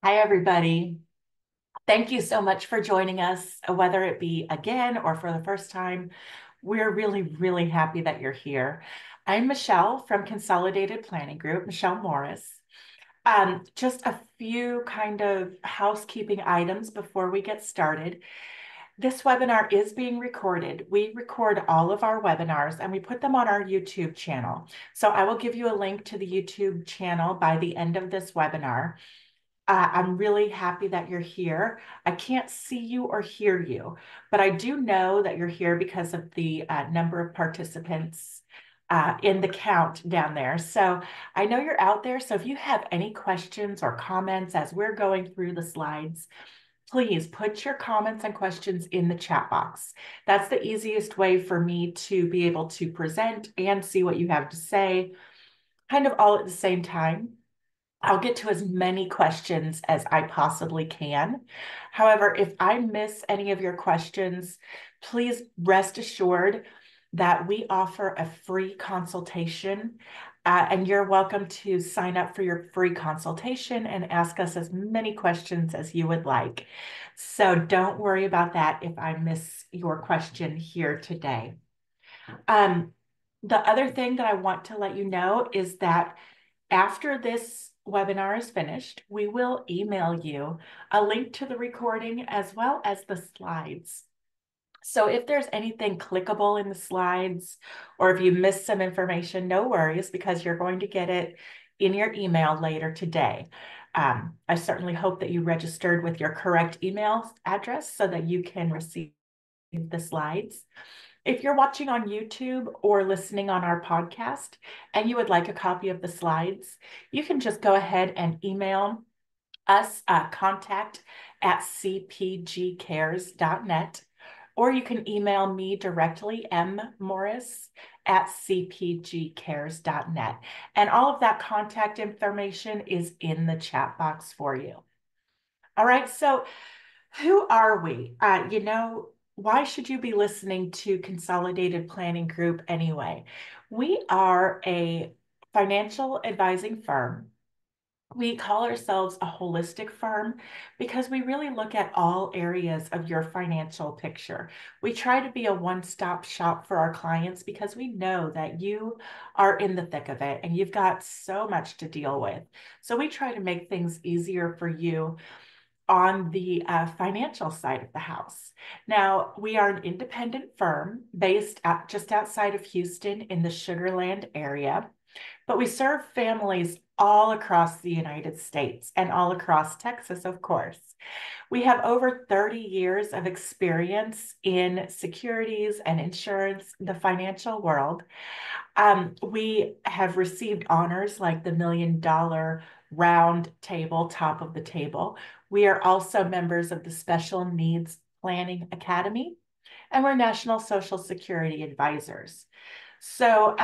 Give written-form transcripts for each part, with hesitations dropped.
Hi, everybody. Thank you so much for joining us, whether it be again or for the first time. We're really, really happy that you're here. I'm Michelle from Consolidated Planning Group, Michelle Morris. Just a few kind of housekeeping items before we get started. This webinar is being recorded. We record all of our webinars and we put them on our YouTube channel. So I will give you a link to the YouTube channel by the end of this webinar. I'm really happy that you're here. I can't see you or hear you, but I do know that you're here because of the number of participants in the count down there. So I know you're out there. So if you have any questions or comments as we're going through the slides, please put your comments and questions in the chat box. That's the easiest way for me to be able to present and see what you have to say, kind of all at the same time. I'll get to as many questions as I possibly can. However, if I miss any of your questions, please rest assured that we offer a free consultation, and you're welcome to sign up for your free consultation and ask us as many questions as you would like. So don't worry about that if I miss your question here today. Um, the other thing that I want to let you know is that after this webinar is finished, we will email you a link to the recording as well as the slides. So if there's anything clickable in the slides, or if you missed some information, no worries, because you're going to get it in your email later today. I certainly hope that you registered with your correct email address so that you can receive the slides. If you're watching on YouTube or listening on our podcast and you would like a copy of the slides, you can just go ahead and email us contact@cpgcares.net, or you can email me directly, mmorris@cpgcares.net. And all of that contact information is in the chat box for you. All right, so who are we? Why should you be listening to Consolidated Planning Group anyway? We are a financial advising firm. We call ourselves a holistic firm because we really look at all areas of your financial picture. We try to be a one-stop shop for our clients because we know that you are in the thick of it and you've got so much to deal with. So we try to make things easier for you on the financial side of the house. Now, we are an independent firm based just outside of Houston in the Sugar Land area, but we serve families all across the United States and all across Texas, of course. We have over 30 years of experience in securities and insurance, the financial world. We have received honors like the $1 million round table, top of the table. We are also members of the Special Needs Planning Academy, and we're National Social Security advisors. So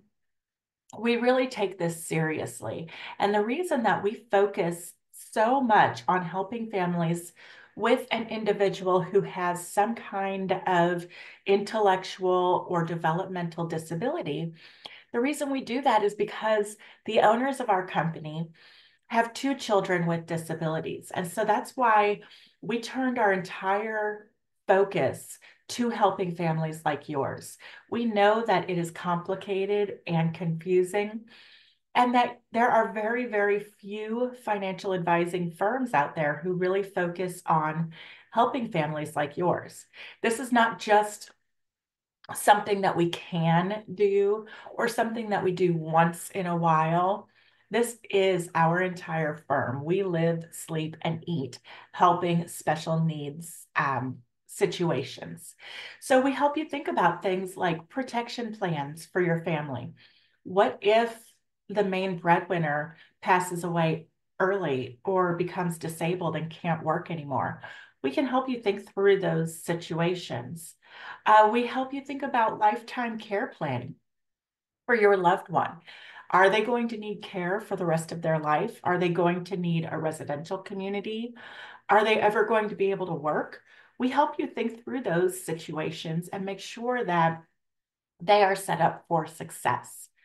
we really take this seriously. And the reason that we focus so much on helping families with an individual who has some kind of intellectual or developmental disability, the reason we do that is because the owners of our company have two children with disabilities. And so that's why we turned our entire focus to helping families like yours. We know that it is complicated and confusing, and that there are very, very few financial advising firms out there who really focus on helping families like yours. This is not just something that we can do or something that we do once in a while. This is our entire firm. We live, sleep, and eat helping special needs situations. So we help you think about things like protection plans for your family. What if the main breadwinner passes away early or becomes disabled and can't work anymore? We can help you think through those situations. We help you think about lifetime care planning for your loved one. Are they going to need care for the rest of their life? Are they going to need a residential community? Are they ever going to be able to work? We help you think through those situations and make sure that they are set up for success.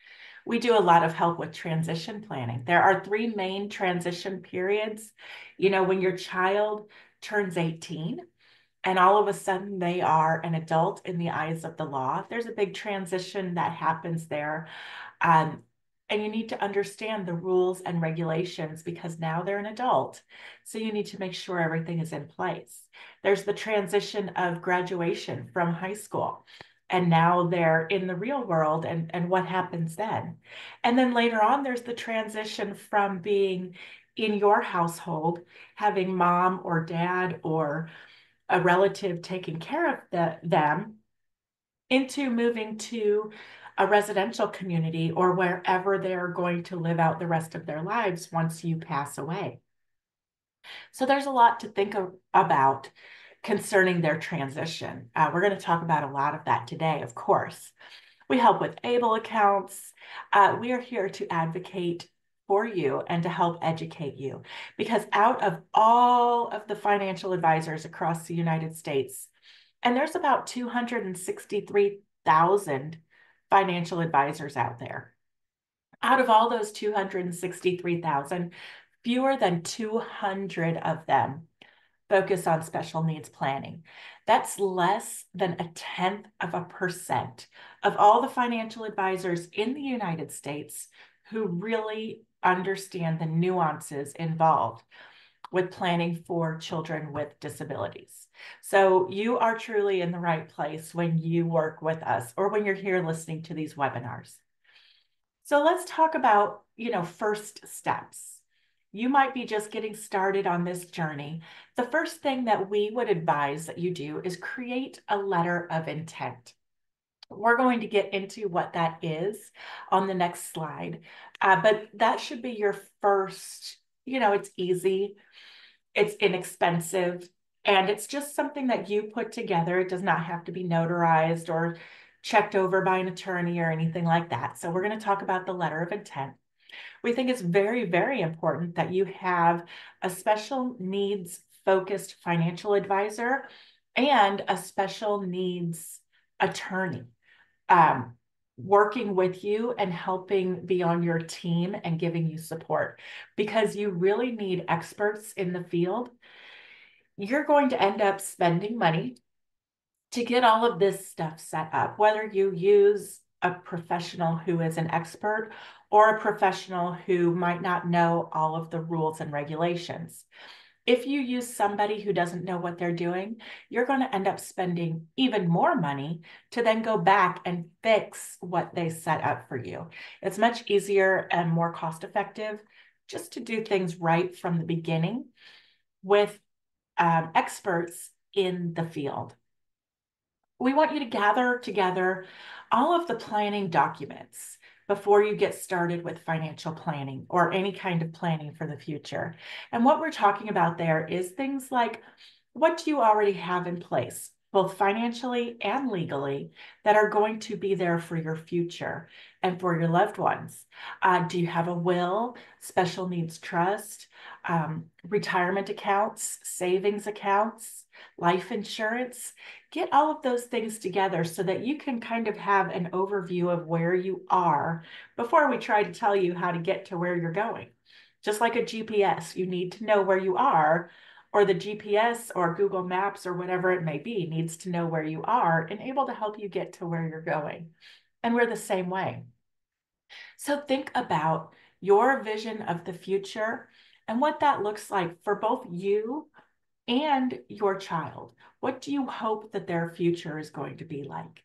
We do a lot of help with transition planning. There are three main transition periods. You know, when your child turns 18 and all of a sudden they are an adult in the eyes of the law, there's a big transition that happens there. Um, and you need to understand the rules and regulations because now they're an adult. So you need to make sure everything is in place. There's the transition of graduation from high school. And now they're in the real world, and what happens then? And then later on, there's the transition from being in your household, having mom or dad or a relative taking care of them, into moving to a residential community or wherever they're going to live out the rest of their lives once you pass away. So there's a lot to think about concerning their transition. We're going to talk about a lot of that today, of course. We help with ABLE accounts. We are here to advocate for you and to help educate you, because out of all of the financial advisors across the United States, and there's about 263,000 financial advisors out there. Out of all those 263,000, fewer than 200 of them focus on special needs planning. That's less than 0.1% of all the financial advisors in the United States who really understand the nuances involved with planning for children with disabilities. So you are truly in the right place when you work with us or when you're here listening to these webinars. So let's talk about, first steps. You might be just getting started on this journey. The first thing that we would advise that you do is create a letter of intent. We're going to get into what that is on the next slide, but that should be your first, it's easy, it's inexpensive, and it's just something that you put together. It does not have to be notarized or checked over by an attorney or anything like that. So we're going to talk about the letter of intent. We think it's very, very important that you have a special needs focused financial advisor and a special needs attorney working with you and helping be on your team and giving you support, because you really need experts in the field. You're going to end up spending money to get all of this stuff set up, whether you use a professional who is an expert or a professional who might not know all of the rules and regulations. If you use somebody who doesn't know what they're doing, you're going to end up spending even more money to then go back and fix what they set up for you. It's much easier and more cost effective just to do things right from the beginning with experts in the field. We want you to gather together all of the planning documents before you get started with financial planning or any kind of planning for the future. And what we're talking about there is things like, what do you already have in place, both financially and legally, that are going to be there for your future and for your loved ones? Do you have a will, special needs trust, retirement accounts, savings accounts, life insurance? Get all of those things together so that you can kind of have an overview of where you are before we try to tell you how to get to where you're going. Just like a GPS, you need to know where you are, or the GPS or Google Maps or whatever it may be needs to know where you are and able to help you get to where you're going. And we're the same way. So think about your vision of the future and what that looks like for both you and your child. What do you hope that their future is going to be like?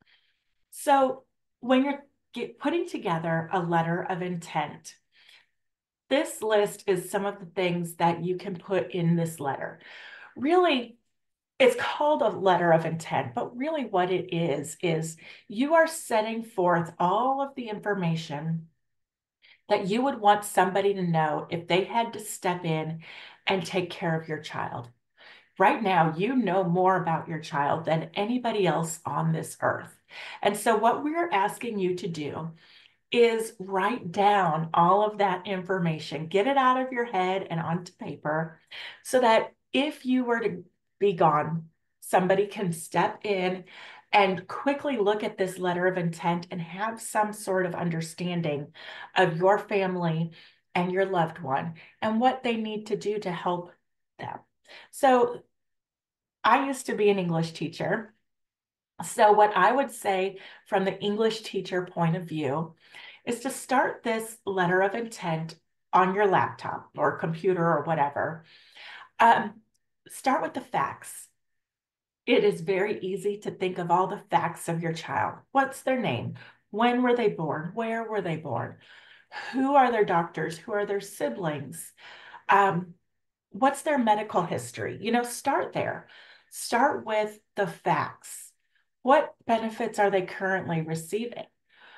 So when you're putting together a letter of intent, this list is some of the things that you can put in this letter. Really, it's called a letter of intent, but really what it is you are setting forth all of the information that you would want somebody to know if they had to step in and take care of your child. Right now, you know more about your child than anybody else on this earth. And so what we're asking you to do is write down all of that information, get it out of your head and onto paper, so that if you were to be gone, somebody can step in and quickly look at this letter of intent and have some sort of understanding of your family and your loved one and what they need to do to help them. So I used to be an English teacher. So what I would say from the English teacher point of view is to start this letter of intent on your laptop or computer or whatever. Um, Start with the facts. It is very easy to think of all the facts of your child. What's their name? When were they born? Where were they born? Who are their doctors? Who are their siblings? Um, what's their medical history? Start there. Start with the facts. What benefits are they currently receiving?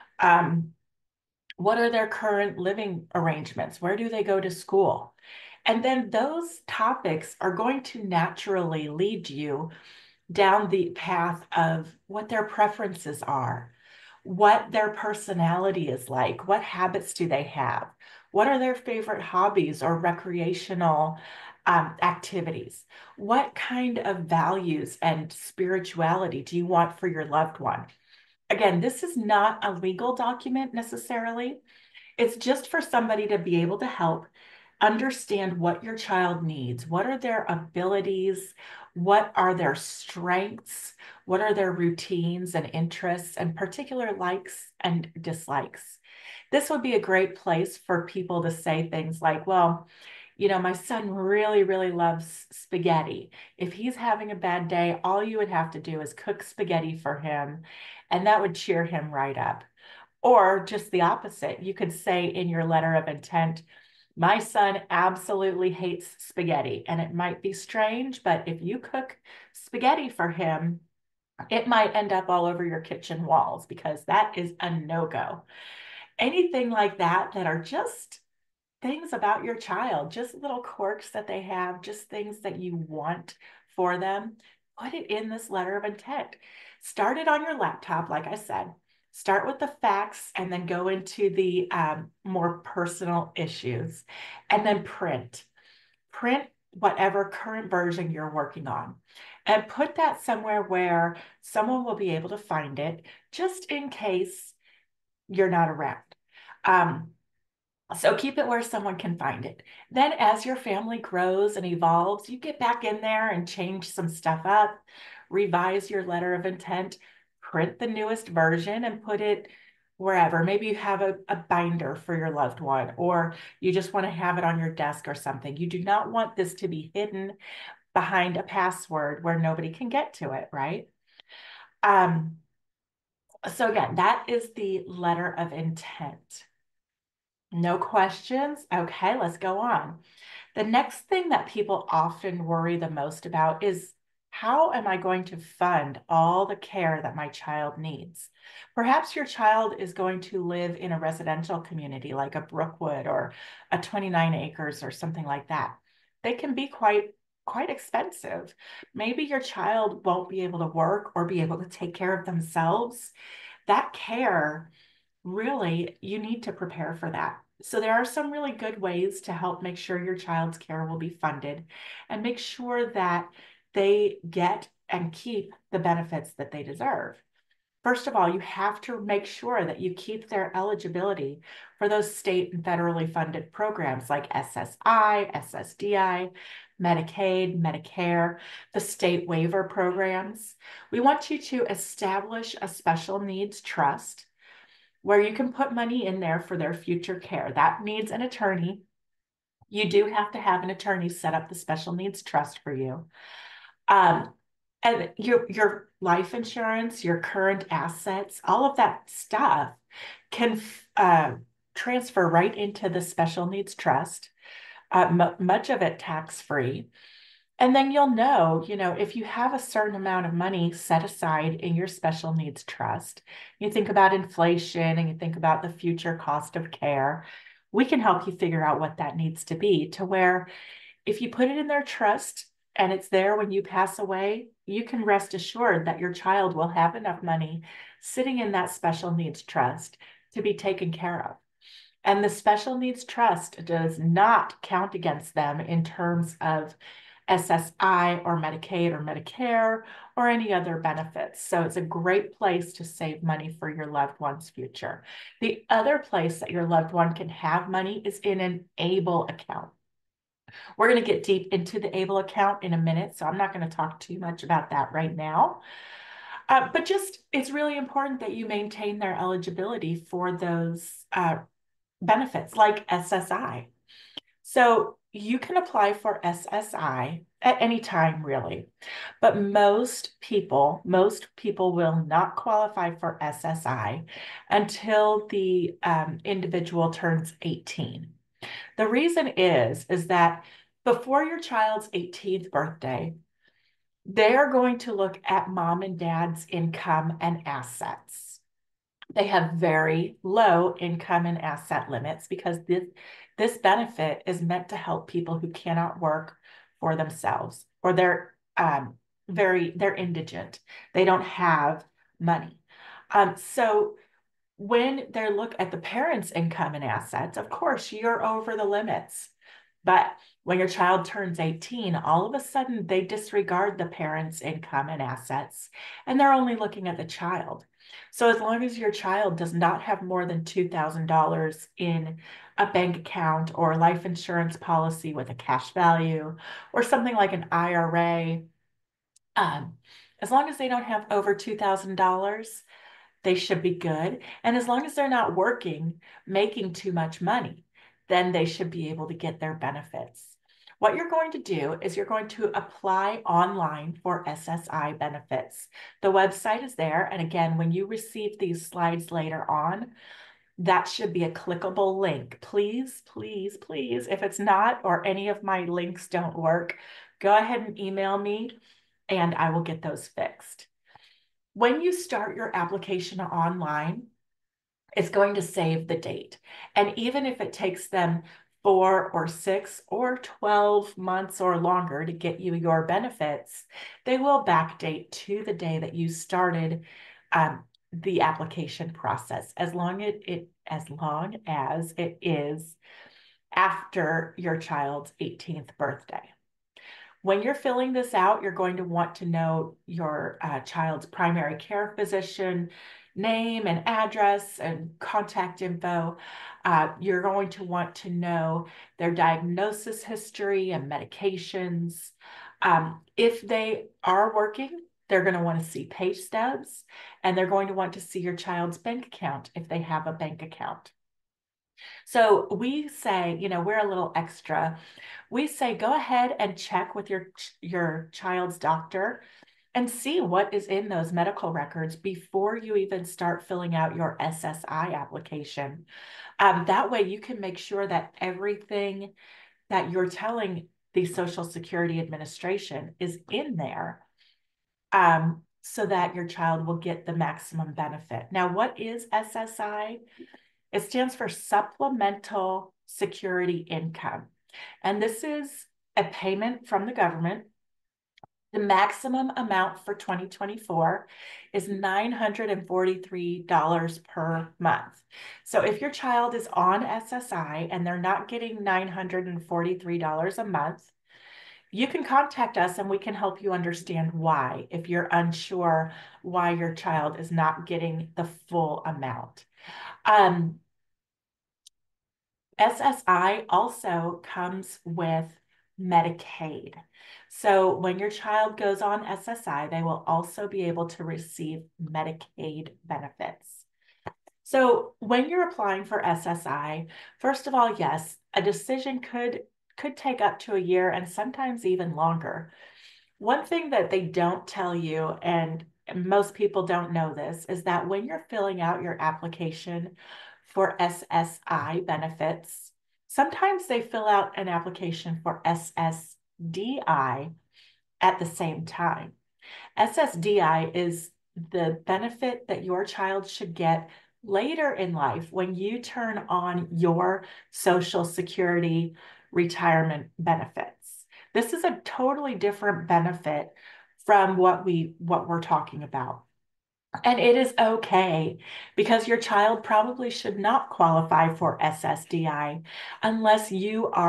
Um, what are their current living arrangements? Where do they go to school? And then those topics are going to naturally lead you down the path of what their preferences are, what their personality is like, what habits do they have, what are their favorite hobbies or recreational activities, what kind of values and spirituality do you want for your loved one. Again, this is not a legal document necessarily. It's just for somebody to be able to help understand what your child needs. What are their abilities? What are their strengths? What are their routines and interests and particular likes and dislikes? This would be a great place for people to say things like, well, my son really, really loves spaghetti. If he's having a bad day, all you would have to do is cook spaghetti for him, and that would cheer him right up. Or just the opposite. You could say in your letter of intent, my son absolutely hates spaghetti. And it might be strange, but if you cook spaghetti for him, it might end up all over your kitchen walls because that is a no-go. Anything like that are just things about your child, just little quirks that they have, just things that you want for them, put it in this letter of intent. Start it on your laptop, like I said. Start with the facts and then go into the more personal issues. And then print. Print whatever current version you're working on. And put that somewhere where someone will be able to find it, just in case you're not around. Um, so keep it where someone can find it. Then as your family grows and evolves, you get back in there and change some stuff up, revise your letter of intent, print the newest version and put it wherever. Maybe you have a binder for your loved one, or you just want to have it on your desk or something. You do not want this to be hidden behind a password where nobody can get to it, right? Um, so again, that is the letter of intent. No questions? Okay, let's go on. The next thing that people often worry the most about is, how am I going to fund all the care that my child needs? Perhaps your child is going to live in a residential community like a Brookwood or a 29 acres or something like that. They can be quite expensive. Maybe your child won't be able to work or be able to take care of themselves. That care, really, you need to prepare for that. So there are some really good ways to help make sure your child's care will be funded and make sure that they get and keep the benefits that they deserve. First of all, you have to make sure that you keep their eligibility for those state and federally funded programs like SSI, SSDI, Medicaid, Medicare, the state waiver programs. We want you to establish a special needs trust where you can put money in there for their future care. That needs an attorney. You do have to have an attorney set up the special needs trust for you. Um, and your life insurance, your current assets, all of that stuff can transfer right into the special needs trust, much of it tax-free. And then you'll know, if you have a certain amount of money set aside in your special needs trust, you think about inflation and you think about the future cost of care, we can help you figure out what that needs to be, to where if you put it in their trust and it's there when you pass away, you can rest assured that your child will have enough money sitting in that special needs trust to be taken care of. And the special needs trust does not count against them in terms of SSI or Medicaid or Medicare or any other benefits. So it's a great place to save money for your loved one's future. The other place that your loved one can have money is in an ABLE account. We're going to get deep into the ABLE account in a minute, so I'm not going to talk too much about that right now. But just, it's really important that you maintain their eligibility for those benefits like SSI. So you can apply for SSI at any time, really. But most people will not qualify for SSI until the individual turns 18. The reason is that before your child's 18th birthday, they are going to look at mom and dad's income and assets. They have very low income and asset limits because this benefit is meant to help people who cannot work for themselves, or they're indigent. They don't have money. So when they look at the parents' income and assets, of course, you're over the limits. But when your child turns 18, all of a sudden they disregard the parents' income and assets, and they're only looking at the child. So as long as your child does not have more than $2,000 in a bank account or life insurance policy with a cash value or something like an IRA, as long as they don't have over $2,000, they should be good. And as long as they're not working, making too much money, then they should be able to get their benefits. What you're going to do is you're going to apply online for SSI benefits. The website is there. And again, when you receive these slides later on, that should be a clickable link. Please, please, please, if it's not or any of my links don't work, go ahead and email me and I will get those fixed. When you start your application online, it's going to save the date. And even if it takes them 4 or 6 or 12 months or longer to get you your benefits, they will backdate to the day that you started the application process, as long as it is after your child's 18th birthday. When you're filling this out, you're going to want to know your child's primary care physician name and address and contact info. You're going to want to know their diagnosis history and medications. If they are working, they're going to want to see pay stubs, and they're going to want to see your child's bank account if they have a bank account. So we say, we're a little extra. We say, go ahead and check with your child's doctor and see what is in those medical records before you even start filling out your SSI application. That way you can make sure that everything that you're telling the Social Security Administration is in there, so that your child will get the maximum benefit. Now, what is SSI? It stands for Supplemental Security Income. And this is a payment from the government. The maximum amount for 2024 is $943 per month. So if your child is on SSI and they're not getting $943 a month, you can contact us and we can help you understand why, if you're unsure why your child is not getting the full amount. SSI also comes with Medicaid. So when your child goes on SSI, they will also be able to receive Medicaid benefits. So when you're applying for SSI, first of all, yes, a decision could take up to a year and sometimes even longer. One thing that they don't tell you, and most people don't know this, is that when you're filling out your application for SSI benefits, sometimes they fill out an application for SSDI at the same time. SSDI is the benefit that your child should get later in life when you turn on your Social Security retirement benefits. This is a totally different benefit from what we're talking about. And it is okay, because your child probably should not qualify for SSDI unless you are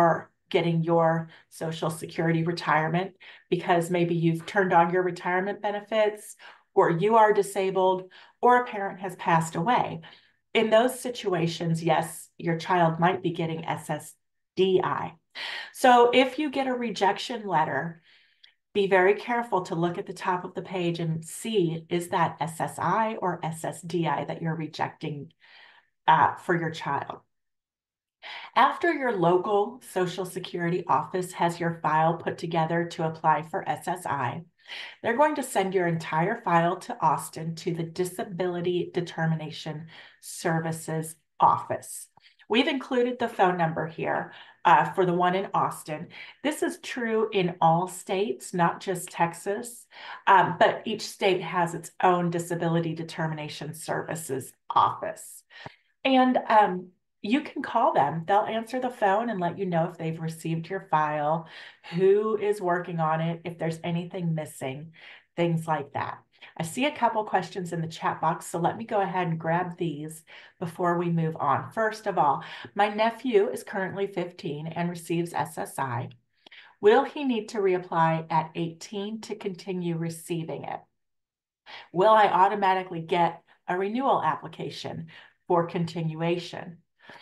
getting your Social Security retirement because maybe you've turned on your retirement benefits, or you are disabled, or a parent has passed away. In those situations, yes, your child might be getting SSDI. So if you get a rejection letter, be very careful to look at the top of the page and see, is that SSI or SSDI that you're rejecting for your child? After your local Social Security office has your file put together to apply for SSI, they're going to send your entire file to Austin to the Disability Determination Services office. We've included the phone number here for the one in Austin. This is true in all states, not just Texas, but each state has its own Disability Determination Services office. And you can call them. They'll answer the phone and let you know if they've received your file, who is working on it, if there's anything missing, things like that. I see a couple questions in the chat box, so let me go ahead and grab these before we move on. First of all, my nephew is currently 15 and receives SSI. Will he need to reapply at 18 to continue receiving it? Will I automatically get a renewal application for continuation?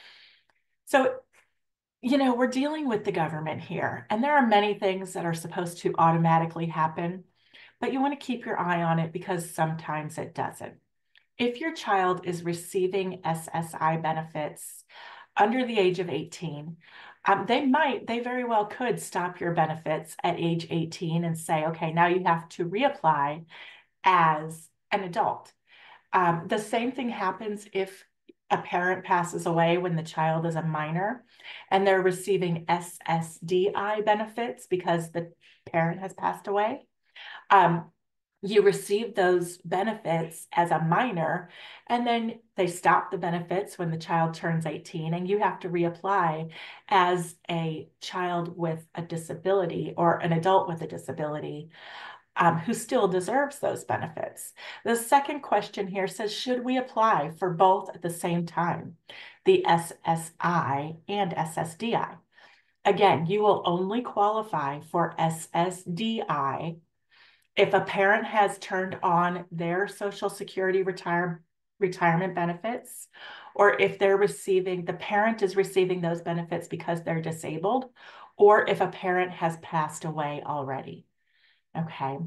So, we're dealing with the government here, and there are many things that are supposed to automatically happen, but you want to keep your eye on it because sometimes it doesn't. If your child is receiving SSI benefits under the age of 18, they very well could stop your benefits at age 18 and say, okay, now you have to reapply as an adult. The same thing happens if a parent passes away when the child is a minor and they're receiving SSDI benefits because the parent has passed away. You receive those benefits as a minor, and then they stop the benefits when the child turns 18, and you have to reapply as a child with a disability or an adult with a disability who still deserves those benefits. The second question here says, should we apply for both at the same time, the SSI and SSDI? Again, you will only qualify for SSDI if a parent has turned on their Social Security retirement benefits, or if the parent is receiving those benefits because they're disabled, or if a parent has passed away already. Okay.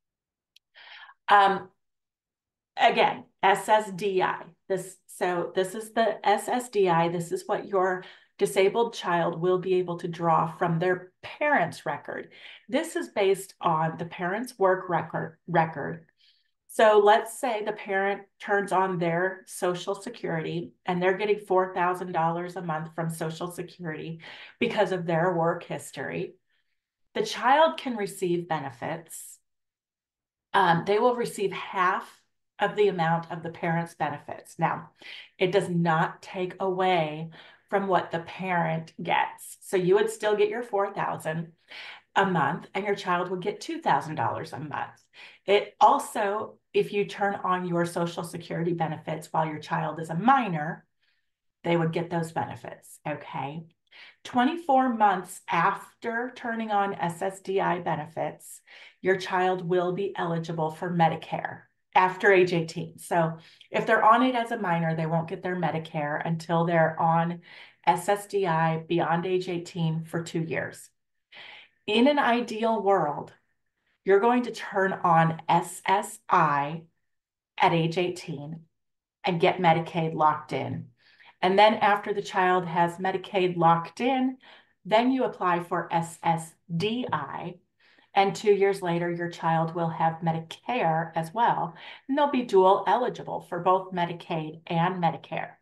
Again, SSDI. This is the SSDI. This is what your disabled child will be able to draw from their parent's record. This is based on the parent's work record. So let's say the parent turns on their Social Security and they're getting $4,000 a month from Social Security because of their work history. The child can receive benefits. They will receive half of the amount of the parent's benefits. Now, it does not take away from what the parent gets. So you would still get your $4,000 a month and your child would get $2,000 a month. It also, if you turn on your Social Security benefits while your child is a minor, they would get those benefits, okay? 24 months after turning on SSDI benefits, your child will be eligible for Medicare after age 18. So if they're on it as a minor, they won't get their Medicare until they're on SSDI beyond age 18 for 2 years. In an ideal world, you're going to turn on SSI at age 18 and get Medicaid locked in. And then after the child has Medicaid locked in, then you apply for SSDI. And 2 years later, your child will have Medicare as well. And they'll be dual eligible for both Medicaid and Medicare.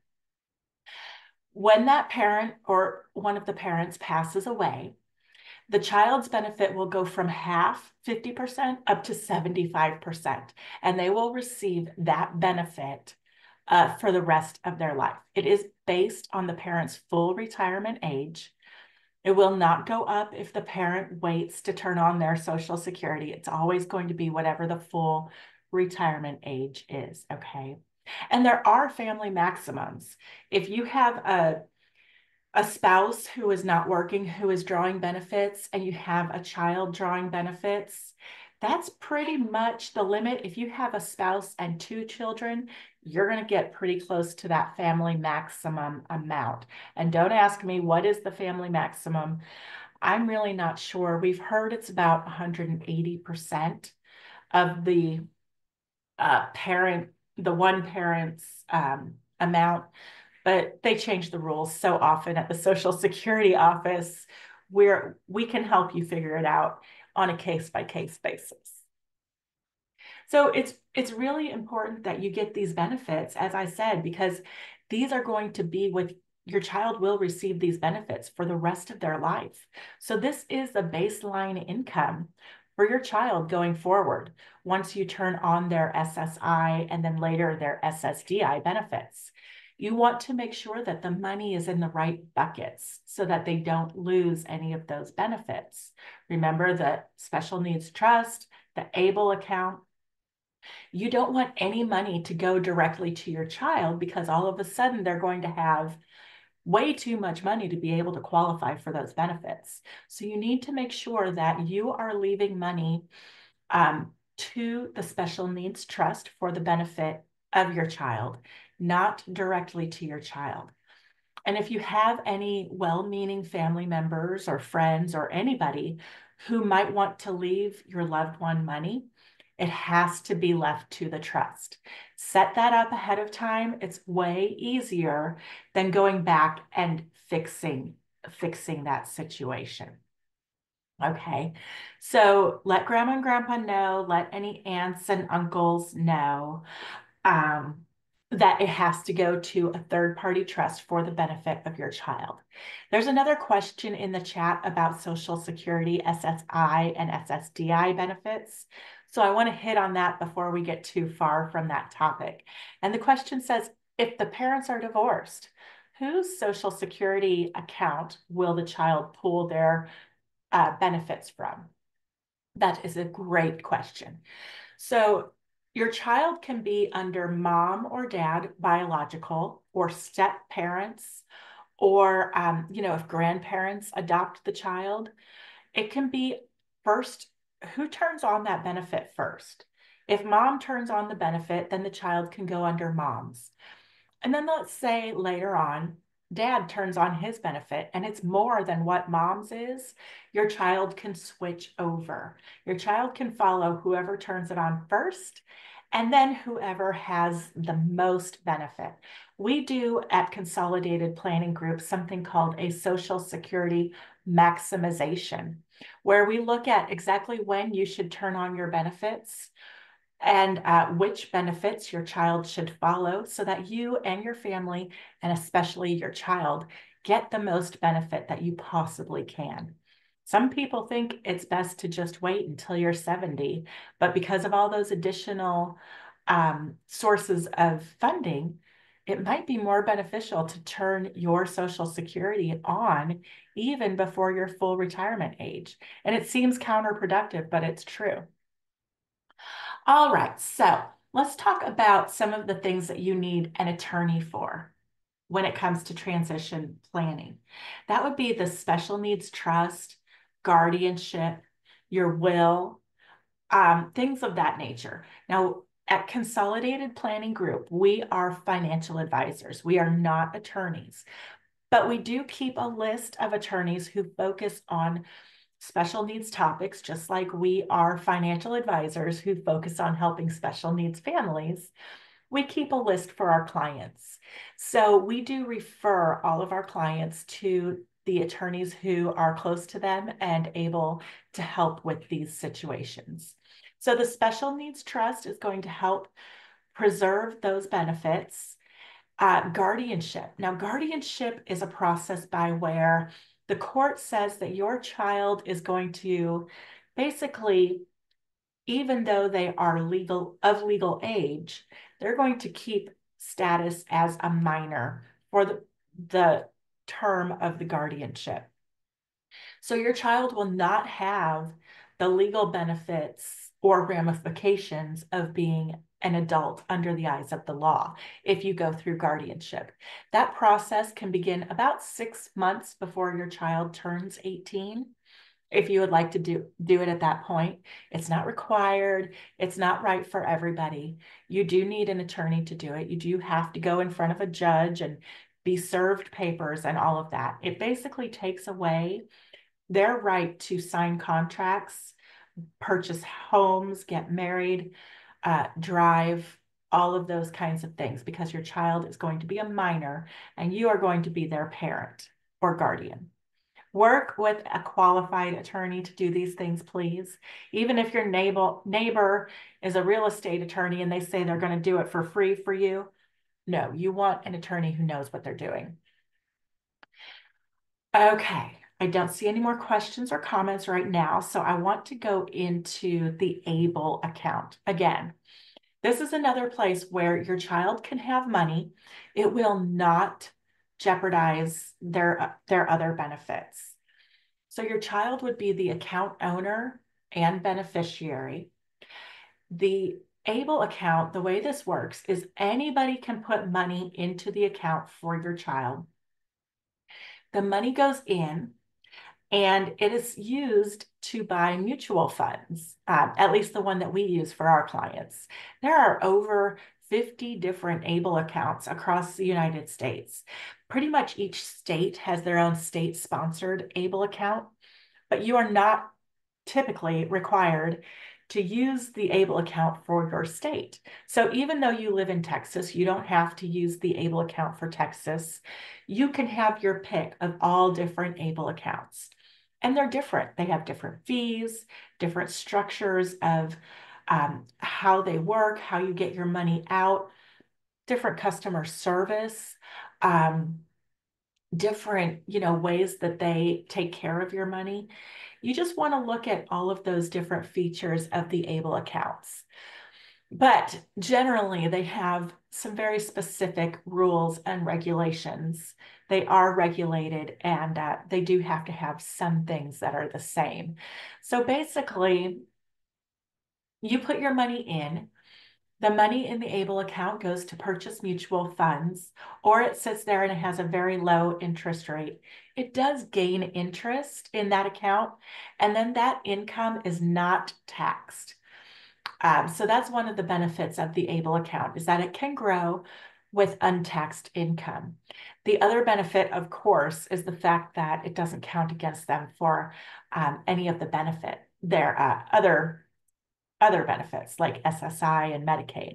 When that parent or one of the parents passes away, the child's benefit will go from half, 50%, up to 75%. And they will receive that benefit for the rest of their life. It is based on the parent's full retirement age. It will not go up if the parent waits to turn on their Social Security. It's always going to be whatever the full retirement age is, okay? And there are family maximums. If you have a a spouse who is not working, who is drawing benefits, and you have a child drawing benefits, that's pretty much the limit. If you have a spouse and two children, you're going to get pretty close to that family maximum amount. And don't ask me what is the family maximum. I'm really not sure. We've heard it's about 180% of the the one parent's amount, but they change the rules so often at the Social Security office where we can help you figure it out on a case-by-case basis. So it's really important that you get these benefits, as I said, because these are going to be with your child will receive these benefits for the rest of their life. So this is a baseline income for your child going forward once you turn on their SSI and then later their SSDI benefits. You want to make sure that the money is in the right buckets so that they don't lose any of those benefits. Remember the special needs trust, the ABLE account. You don't want any money to go directly to your child because all of a sudden they're going to have way too much money to be able to qualify for those benefits. So you need to make sure that you are leaving money to the special needs trust for the benefit of your child, not directly to your child. And if you have any well-meaning family members or friends or anybody who might want to leave your loved one money, it has to be left to the trust. Set that up ahead of time. It's way easier than going back and fixing that situation. Okay, so let grandma and grandpa know, let any aunts and uncles know um, that it has to go to a third-party trust for the benefit of your child. There's another question in the chat about Social Security SSI and SSDI benefits. So I want to hit on that before we get too far from that topic. And the question says, if the parents are divorced, whose Social Security account will the child pool their benefits from? That is a great question. So your child can be under mom or dad biological or step parents, or if grandparents adopt the child, it can be first, who turns on that benefit first? If mom turns on the benefit, then the child can go under mom's. And then let's say later on, dad turns on his benefit and it's more than what mom's is, your child can switch over. Your child can follow whoever turns it on first and then whoever has the most benefit. We do at Consolidated Planning Group something called a Social Security maximization, where we look at exactly when you should turn on your benefits and which benefits your child should follow so that you and your family, and especially your child, get the most benefit that you possibly can. Some people think it's best to just wait until you're 70, but because of all those additional sources of funding, it might be more beneficial to turn your Social Security on even before your full retirement age. And it seems counterproductive, but it's true. All right, so let's talk about some of the things that you need an attorney for when it comes to transition planning. That would be the special needs trust, guardianship, your will, things of that nature. Now, at Consolidated Planning Group, we are financial advisors. We are not attorneys, but we do keep a list of attorneys who focus on special needs topics, just like we are financial advisors who focus on helping special needs families. We keep a list for our clients. So we do refer all of our clients to the attorneys who are close to them and able to help with these situations. So the Special Needs Trust is going to help preserve those benefits. Guardianship. Now, guardianship is a process by where the court says that your child is going to basically, even though they are of legal age, they're going to keep status as a minor for the term of the guardianship. So your child will not have the legal benefits or ramifications of being an adult under the eyes of the law if you go through guardianship. That process can begin about 6 months before your child turns 18. If you would like to do it at that point, it's not required. It's not right for everybody. You do need an attorney to do it. You do have to go in front of a judge and be served papers and all of that. It basically takes away their right to sign contracts, purchase homes, get married, drive, all of those kinds of things, because your child is going to be a minor and you are going to be their parent or guardian. Work with a qualified attorney to do these things, please. Even if your neighbor is a real estate attorney and they say they're going to do it for free for you, no, you want an attorney who knows what they're doing. Okay, I don't see any more questions or comments right now, so I want to go into the ABLE account. Again, this is another place where your child can have money. It will not jeopardize their other benefits. So your child would be the account owner and beneficiary. The ABLE account, the way this works is anybody can put money into the account for your child. The money goes in and it is used to buy mutual funds, at least the one that we use for our clients. There are over 50 different ABLE accounts across the United States. Pretty much each state has their own state-sponsored ABLE account, but you are not typically required to use the ABLE account for your state. So even though you live in Texas, you don't have to use the ABLE account for Texas. You can have your pick of all different ABLE accounts. And they're different. They have different fees, different structures of how they work, how you get your money out, different customer service, different, ways that they take care of your money. You just want to look at all of those different features of the ABLE accounts. But generally, they have some very specific rules and regulations. They are regulated and they do have to have some things that are the same. So basically, you put your money in. The money in the ABLE account goes to purchase mutual funds, or it sits there and it has a very low interest rate. It does gain interest in that account, and then that income is not taxed. So that's one of the benefits of the ABLE account, is that it can grow with untaxed income. The other benefit, of course, is the fact that it doesn't count against them for any of the benefit, their other benefits like SSI and Medicaid.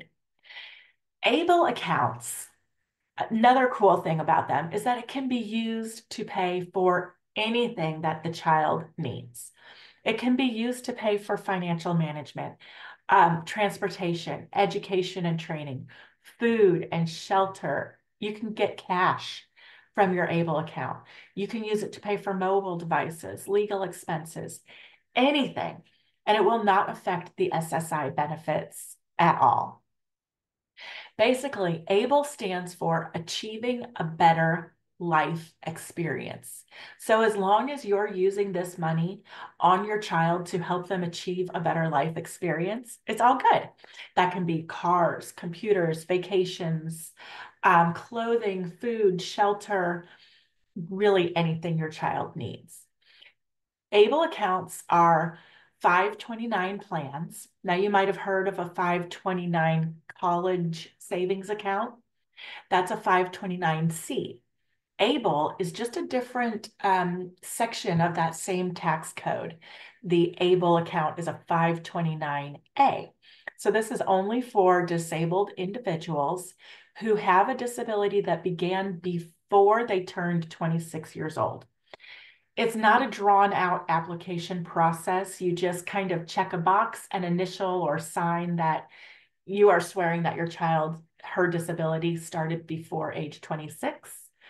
ABLE accounts, another cool thing about them is that it can be used to pay for anything that the child needs. It can be used to pay for financial management, transportation, education and training, food and shelter. You can get cash from your ABLE account. You can use it to pay for mobile devices, legal expenses, anything, and it will not affect the SSI benefits at all. Basically, ABLE stands for Achieving a Better Life Experience. So as long as you're using this money on your child to help them achieve a better life experience, it's all good. That can be cars, computers, vacations, clothing, food, shelter, really anything your child needs. ABLE accounts are 529 plans. Now, you might have heard of a 529 college savings account. That's a 529C. ABLE is just a different section of that same tax code. The ABLE account is a 529A. So this is only for disabled individuals who have a disability that began before they turned 26 years old. It's not a drawn out application process. You just kind of check a box and initial or sign that you are swearing that your child, her disability started before age 26.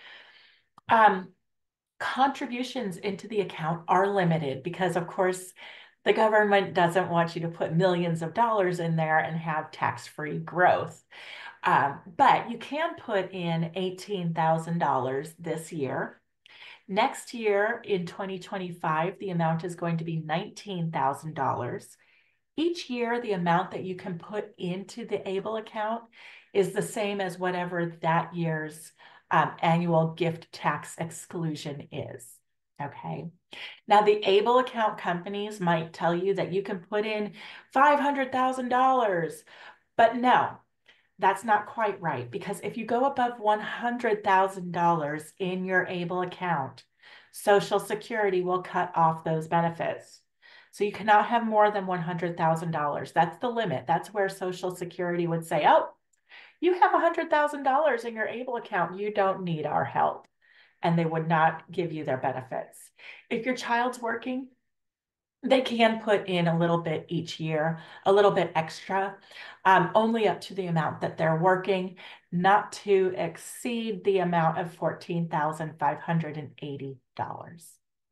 Contributions into the account are limited because, of course, the government doesn't want you to put millions of dollars in there and have tax-free growth. But you can put in $18,000 this year. Next year, in 2025, the amount is going to be $19,000. Each year, the amount that you can put into the ABLE account is the same as whatever that year's annual gift tax exclusion is. Okay. Now, the ABLE account companies might tell you that you can put in $500,000, but no, that's not quite right, because if you go above $100,000 in your ABLE account, Social Security will cut off those benefits. So you cannot have more than $100,000. That's the limit. That's where Social Security would say, oh, you have $100,000 in your ABLE account. You don't need our help. And they would not give you their benefits. If your child's working, they can put in a little bit each year, a little bit extra, only up to the amount that they're working, not to exceed the amount of $14,580.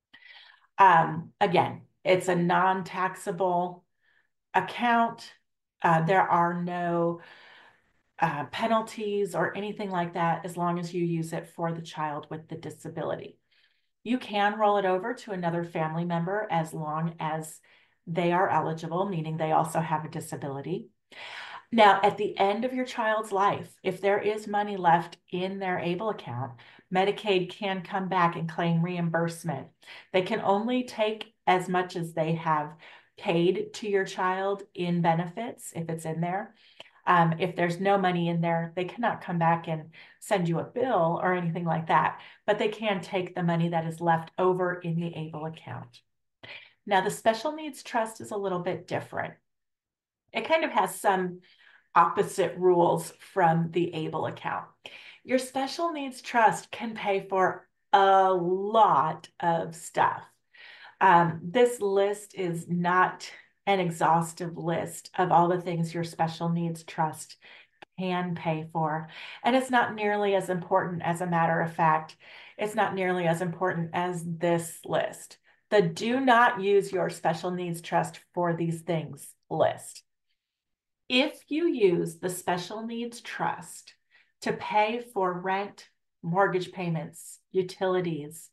Again, it's a non-taxable account. There are no penalties or anything like that as long as you use it for the child with the disability. You can roll it over to another family member as long as they are eligible, meaning they also have a disability. Now, at the end of your child's life, if there is money left in their ABLE account, Medicaid can come back and claim reimbursement. They can only take as much as they have paid to your child in benefits, if it's in there. If there's no money in there, they cannot come back and send you a bill or anything like that, but they can take the money that is left over in the ABLE account. Now, the Special Needs Trust is a little bit different. It kind of has some opposite rules from the ABLE account. Your Special Needs Trust can pay for a lot of stuff. This list is not an exhaustive list of all the things your Special Needs Trust can pay for. And it's not nearly as important. As a matter of fact, it's not nearly as important as this list. The do not use your Special Needs Trust for these things list. If you use the Special Needs Trust to pay for rent, mortgage payments, utilities,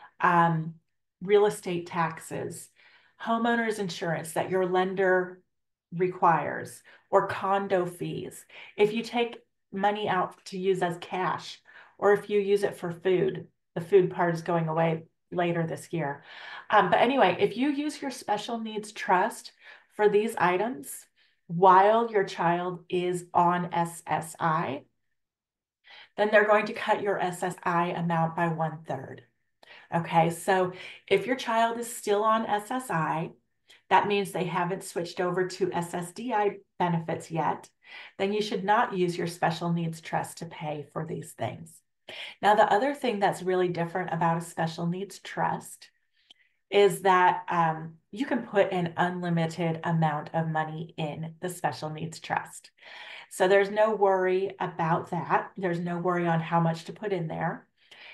real estate taxes, homeowners insurance that your lender requires, or condo fees, if you take money out to use as cash, or if you use it for food, the food part is going away later this year. But anyway, if you use your Special Needs Trust for these items while your child is on SSI, then they're going to cut your SSI amount by 1/3. Okay, so if your child is still on SSI, that means they haven't switched over to SSDI benefits yet, then you should not use your Special Needs Trust to pay for these things. Now, the other thing that's really different about a Special Needs Trust is that you can put an unlimited amount of money in the Special Needs Trust. So there's no worry about that. There's no worry on how much to put in there.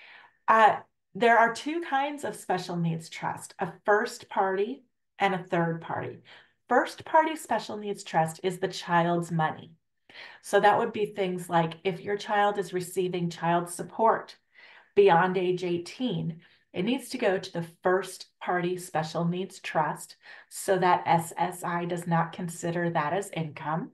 There are two kinds of Special Needs Trust, a first party and a third party. First party Special Needs Trust is the child's money. So that would be things like if your child is receiving child support beyond age 18, it needs to go to the first party Special Needs Trust so that SSI does not consider that as income.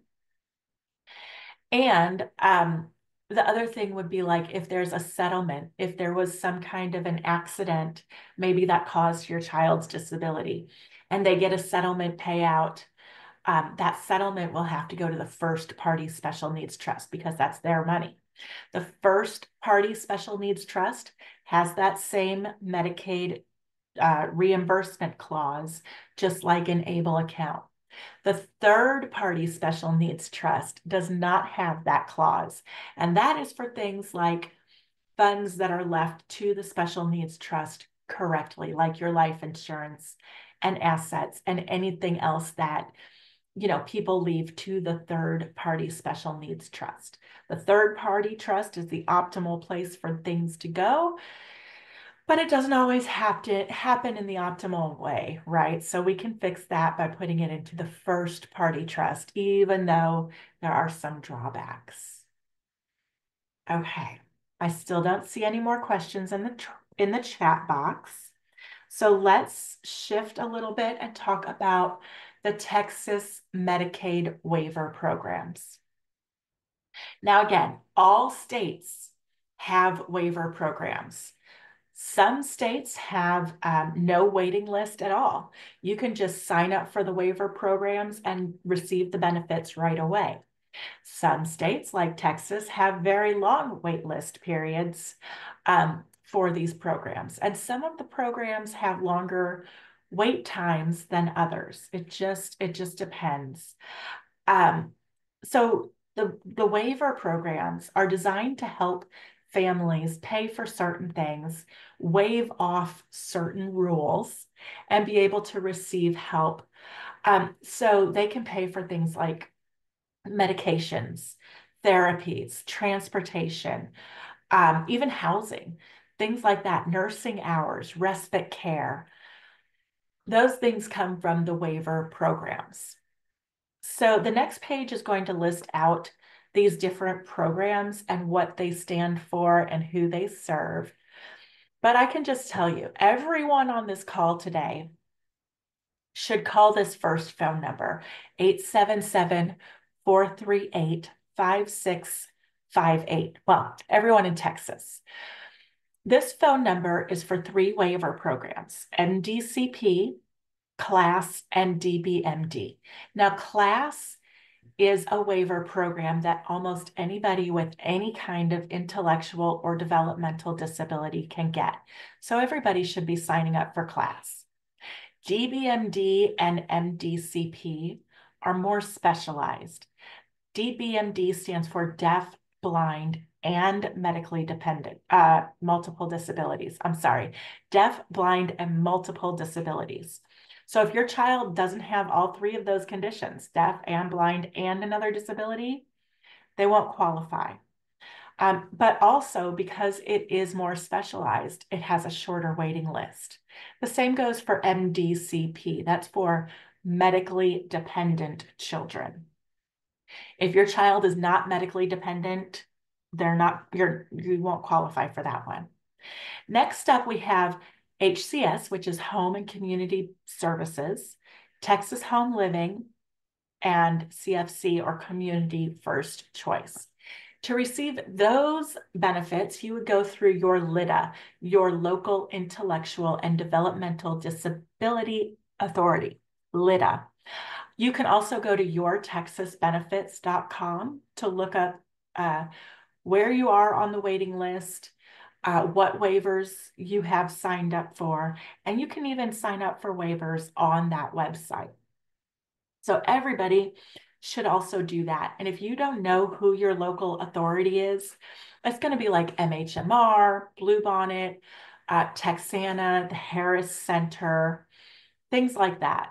And the other thing would be like if there's a settlement, if there was some kind of an accident, maybe that caused your child's disability, and they get a settlement payout, that settlement will have to go to the first party Special Needs Trust because that's their money. The first party Special Needs Trust has that same Medicaid reimbursement clause, just like an ABLE account. The third party Special Needs Trust does not have that clause, and that is for things like funds that are left to the Special Needs Trust correctly, like your life insurance and assets and anything else that people leave to the third party Special Needs Trust. The third party trust is the optimal place for things to go, but it doesn't always have to happen in the optimal way, right? So we can fix that by putting it into the first party trust, even though there are some drawbacks. Okay, I still don't see any more questions in the chat box. So let's shift a little bit and talk about the Texas Medicaid waiver programs. Now, again, all states have waiver programs. Some states have no waiting list at all. You can just sign up for the waiver programs and receive the benefits right away. Some states, like Texas, have very long wait list periods for these programs. And some of the programs have longer wait times than others. It just depends. So the waiver programs are designed to help families pay for certain things, waive off certain rules, and be able to receive help. So they can pay for things like medications, therapies, transportation, even housing, things like that, nursing hours, respite care. Those things come from the waiver programs. So the next page is going to list out these different programs and what they stand for and who they serve. But I can just tell you, everyone on this call today should call this first phone number, 877-438-5658. Well, everyone in Texas. This phone number is for 3 waiver programs, MDCP, CLASS, and DBMD. Now, CLASS is a waiver program that almost anybody with any kind of intellectual or developmental disability can get. So everybody should be signing up for CLASS. DBMD and MDCP are more specialized. DBMD stands for deaf, blind, and medically dependent, multiple disabilities. I'm sorry, deaf, blind, and multiple disabilities. So if your child doesn't have all 3 of those conditions, deaf and blind and another disability, they won't qualify. But also because it is more specialized, it has a shorter waiting list. The same goes for MDCP. That's for medically dependent children. If your child is not medically dependent, you won't qualify for that one. Next up, we have HCS, which is Home and Community Services, Texas Home Living, and CFC, or Community First Choice. To receive those benefits, you would go through your LIDA, your Local Intellectual and Developmental Disability Authority, LIDA. You can also go to yourtexasbenefits.com to look up where you are on the waiting list, what waivers you have signed up for, and you can even sign up for waivers on that website. So everybody should also do that. And if you don't know who your local authority is, it's going to be like MHMR, Bluebonnet, Texana, the Harris Center, things like that.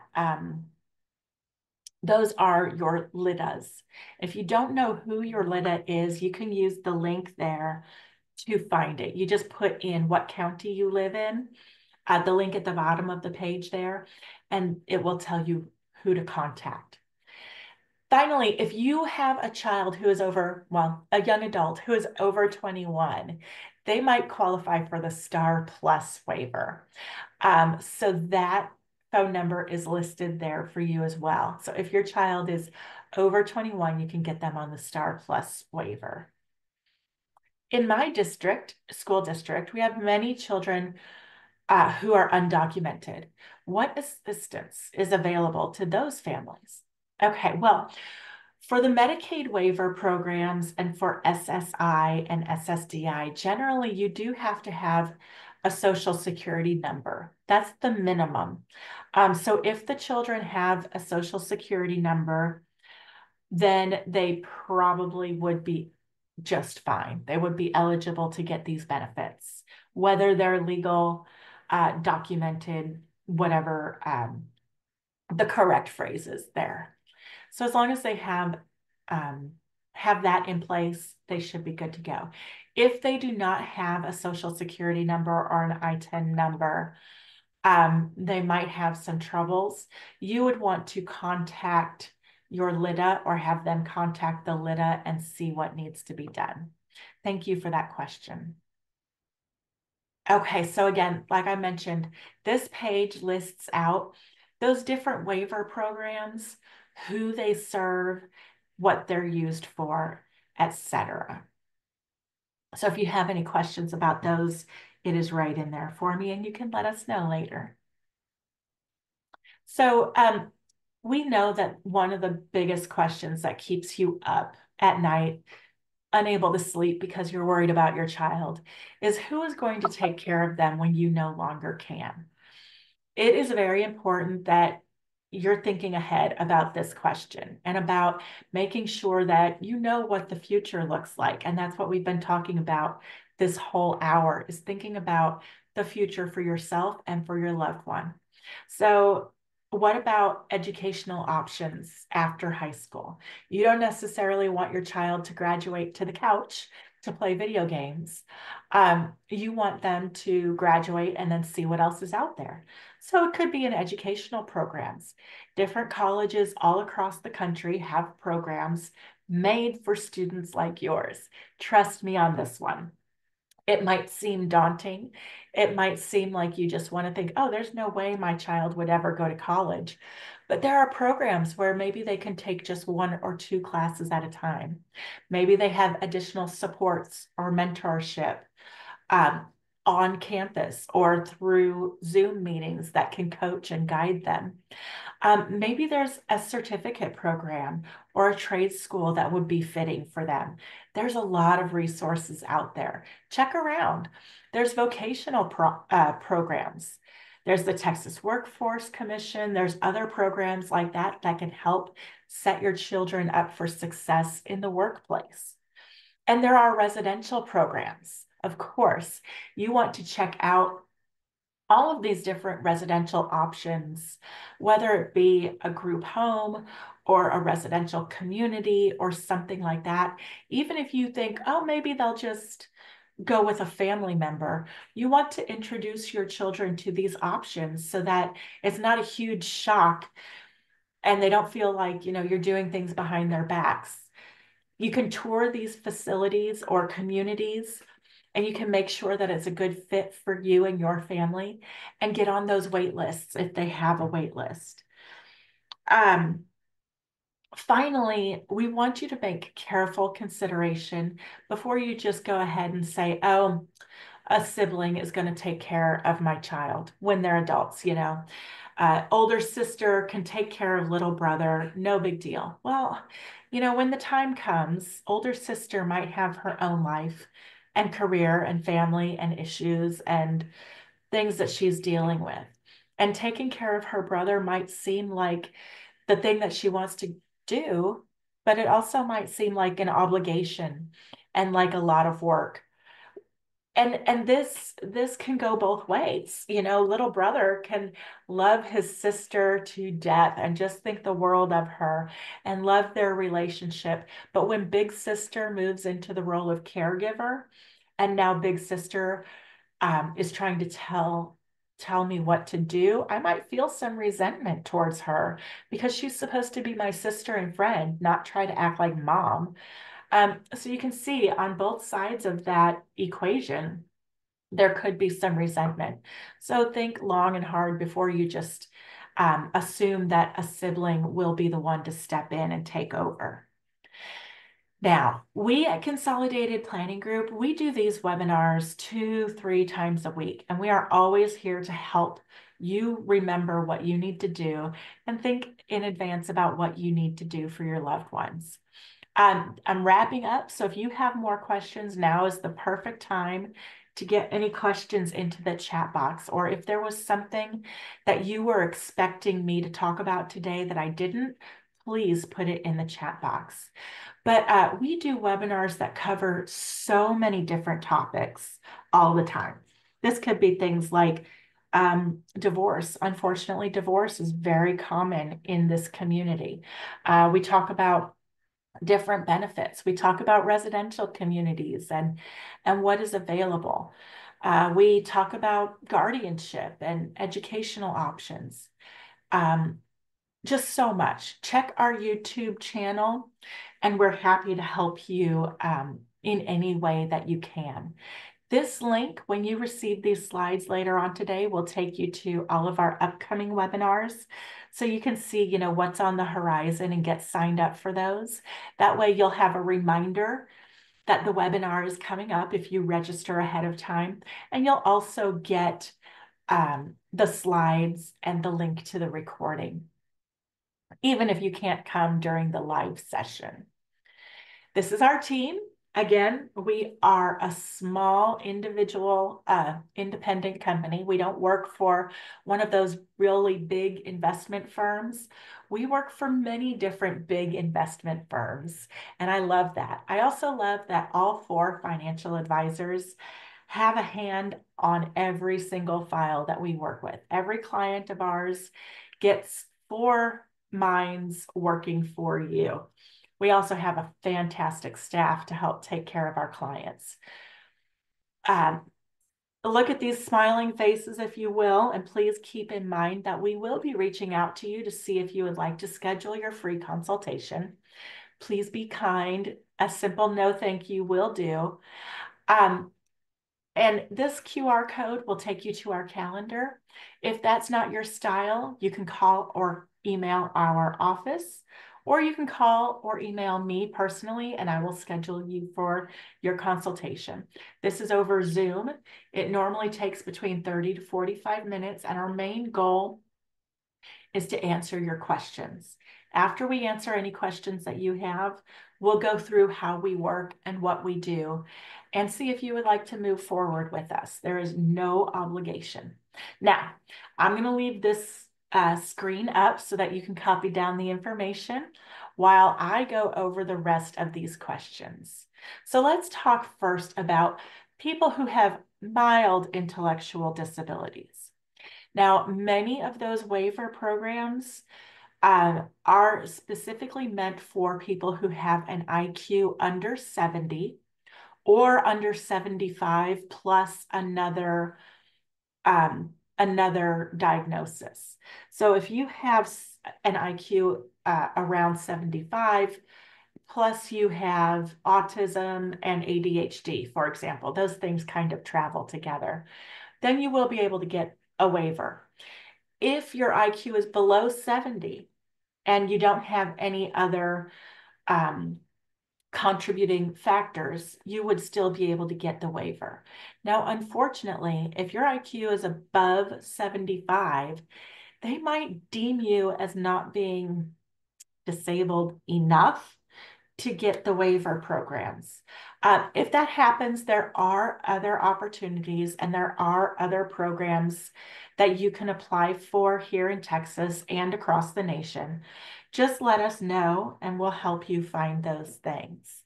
Those are your LIDAs. If you don't know who your LIDA is, you can use the link there to find it. You just put in what county you live in, the link at the bottom of the page there, and it will tell you who to contact. Finally, if you have a child who is over, well, a young adult who is over 21, they might qualify for the STAR Plus waiver. So that phone number is listed there for you as well. So if your child is over 21, you can get them on the STAR Plus waiver. In my district, school district, we have many children who are undocumented. What assistance is available to those families? Okay, well, for the Medicaid waiver programs and for SSI and SSDI, generally you do have to have a social security number. That's the minimum. So if the children have a social security number, then they probably would be just fine. They would be eligible to get these benefits, whether they're legal, documented, whatever the correct phrase is there. So as long as they have that in place, they should be good to go. If they do not have a social security number or an I-10 number, they might have some troubles. You would want to contact your LIDA or have them contact the LIDA and see what needs to be done. Thank you for that question. Okay, so again, like I mentioned, this page lists out those different waiver programs, who they serve, what they're used for, etc. So if you have any questions about those, it is right in there for me, and you can let us know later. So we know that one of the biggest questions that keeps you up at night, unable to sleep because you're worried about your child, is who is going to take care of them when you no longer can? It is very important that you're thinking ahead about this question and about making sure that you know what the future looks like. And that's what we've been talking about this whole hour, is thinking about the future for yourself and for your loved one. So what about educational options after high school? You don't necessarily want your child to graduate to the couch to play video games. You want them to graduate and then see what else is out there. So it could be in educational programs. Different colleges all across the country have programs made for students like yours. Trust me on this one. It might seem daunting. It might seem like you just want to think, oh, there's no way my child would ever go to college. But there are programs where maybe they can take just one or two classes at a time. Maybe they have additional supports or mentorship um, on campus or through Zoom meetings that can coach and guide them. Maybe there's a certificate program or a trade school that would be fitting for them. There's a lot of resources out there. Check around. There's vocational programs. There's the Texas Workforce Commission. There's other programs like that that can help set your children up for success in the workplace. And there are residential programs. Of course, you want to check out all of these different residential options, whether it be a group home or a residential community or something like that. Even if you think, oh, maybe they'll just go with a family member, you want to introduce your children to these options so that it's not a huge shock and they don't feel like, you're doing things behind their backs. You can tour these facilities or communities, and you can make sure that it's a good fit for you and your family, and get on those wait lists if they have a wait list. Finally, we want you to make careful consideration before you just go ahead and say, oh, a sibling is going to take care of my child when they're adults. Older sister can take care of little brother, no big deal. Well, when the time comes, older sister might have her own life and career and family and issues and things that she's dealing with. And taking care of her brother might seem like the thing that she wants to do, but it also might seem like an obligation and like a lot of work. And this can go both ways. Little brother can love his sister to death and just think the world of her and love their relationship. But when big sister moves into the role of caregiver, and now big sister is trying to tell me what to do, I might feel some resentment towards her because she's supposed to be my sister and friend, not try to act like mom. So you can see on both sides of that equation, there could be some resentment. So think long and hard before you just assume that a sibling will be the one to step in and take over. Now, we at Consolidated Planning Group, we do these webinars 2-3 times a week, and we are always here to help you remember what you need to do and think in advance about what you need to do for your loved ones. I'm wrapping up, so if you have more questions, now is the perfect time to get any questions into the chat box, or if there was something that you were expecting me to talk about today that I didn't, please put it in the chat box. But we do webinars that cover so many different topics all the time. This could be things like divorce. Unfortunately, divorce is very common in this community. We talk about different benefits. We talk about residential communities and what is available. We talk about guardianship and educational options. Just so much. Check our YouTube channel, and we're happy to help you in any way that you can. This link, when you receive these slides later on today, will take you to all of our upcoming webinars. So you can see, what's on the horizon and get signed up for those. That way you'll have a reminder that the webinar is coming up if you register ahead of time. And you'll also get the slides and the link to the recording, even if you can't come during the live session. This is our team. Again, we are a small individual, independent company. We don't work for one of those really big investment firms. We work for many different big investment firms, and I love that. I also love that all 4 financial advisors have a hand on every single file that we work with. Every client of ours gets 4 minds working for you. We also have a fantastic staff to help take care of our clients. Look at these smiling faces, if you will, and please keep in mind that we will be reaching out to you to see if you would like to schedule your free consultation. Please be kind. A simple no thank you will do. And this QR code will take you to our calendar. If that's not your style, you can call or email our office, or you can call or email me personally, and I will schedule you for your consultation. This is over Zoom. It normally takes between 30 to 45 minutes, and our main goal is to answer your questions. After we answer any questions that you have, we'll go through how we work and what we do and see if you would like to move forward with us. There is no obligation. Now, I'm going to leave this screen up so that you can copy down the information while I go over the rest of these questions. So let's talk first about people who have mild intellectual disabilities. Now, many of those waiver programs are specifically meant for people who have an IQ under 70 or under 75 plus another diagnosis. So if you have an IQ around 75, plus you have autism and ADHD, for example, those things kind of travel together, then you will be able to get a waiver. If your IQ is below 70 and you don't have any other contributing factors, you would still be able to get the waiver. Now, unfortunately, if your IQ is above 75, they might deem you as not being disabled enough to get the waiver programs. If that happens, there are other opportunities and there are other programs that you can apply for here in Texas and across the nation. Just let us know and we'll help you find those things.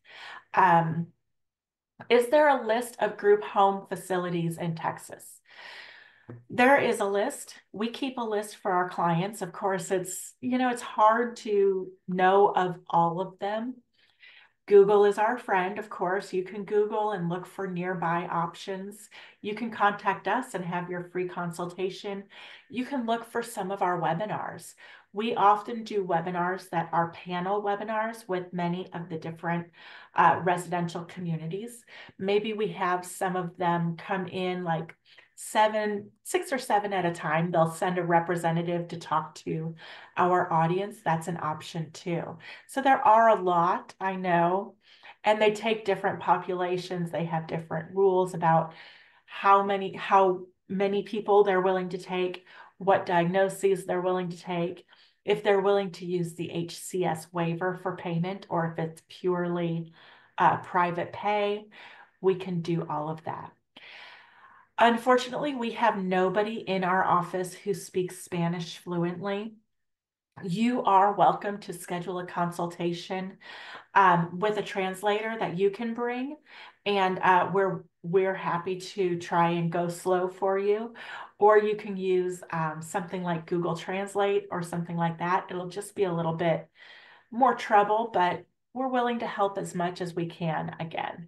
Is there a list of group home facilities in Texas? There is a list. We keep a list for our clients. Of course, it's hard to know of all of them. Google is our friend, of course. You can Google and look for nearby options. You can contact us and have your free consultation. You can look for some of our webinars. We often do webinars that are panel webinars with many of the different residential communities. Maybe we have some of them come in like 6 or 7 at a time. They'll send a representative to talk to our audience. That's an option too. So there are a lot, I know, and they take different populations. They have different rules about how many people they're willing to take, what diagnoses they're willing to take, if they're willing to use the HCS waiver for payment, or if it's purely private pay. We can do all of that. Unfortunately, we have nobody in our office who speaks Spanish fluently. You are welcome to schedule a consultation with a translator that you can bring, and we're happy to try and go slow for you. Or you can use something like Google Translate or something like that. It'll just be a little bit more trouble, but we're willing to help as much as we can again.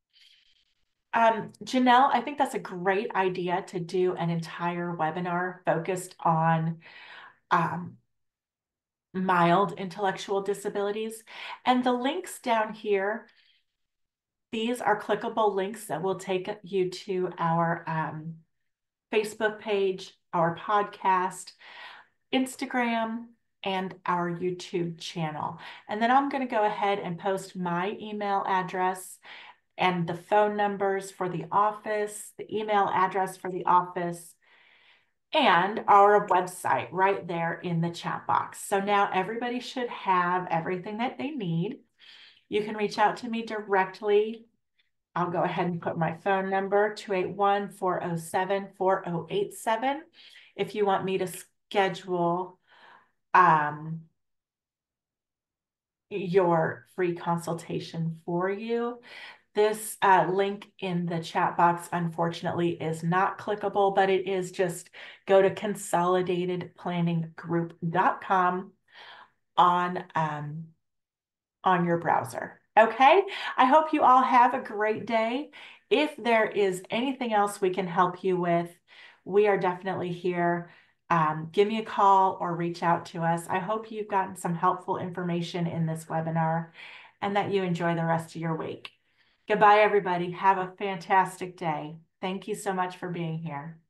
Janelle, I think that's a great idea to do an entire webinar focused on mild intellectual disabilities. And the links down here, These are clickable links that will take you to our Facebook page, our podcast, Instagram, and our YouTube channel. And then I'm going to go ahead and post my email address and the phone numbers for the office, the email address for the office, and our website right there in the chat box. So now everybody should have everything that they need. You can reach out to me directly. I'll go ahead and put my phone number, 281-407-4087. If you want me to schedule your free consultation for you. This link in the chat box, unfortunately, is not clickable, but it is just go to consolidatedplanninggroup.com on your browser. Okay, I hope you all have a great day. If there is anything else we can help you with, we are definitely here. Give me a call or reach out to us. I hope you've gotten some helpful information in this webinar and that you enjoy the rest of your week. Goodbye, everybody. Have a fantastic day. Thank you so much for being here.